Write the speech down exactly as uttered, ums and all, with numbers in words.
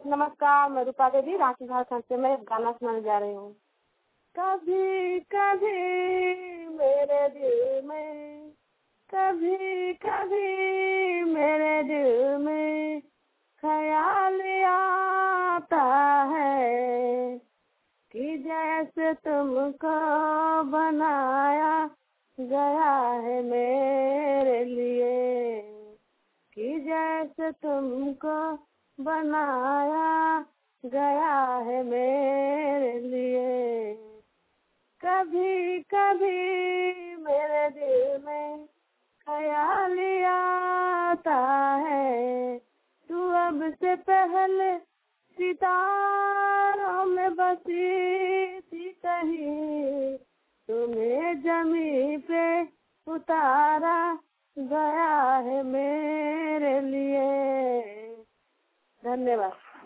नमस्कार, मैं रूपा देवी रांची झारखंड से। मैं एक गाना सुनाने जा रही हूँ। कभी कभी मेरे दिल में, कभी कभी मेरे दिल में ख्याल आता है कि जैसे तुमको बनाया गया है मेरे लिए, कि जैसे तुमको बनाया गया है मेरे लिए। कभी कभी मेरे दिल में ख्याल आता है, तू अब से पहले सितारों में बसी थी कहीं, तुम्हें जमीन पे उतारा गया है मेरे लिए। धन्यवाद।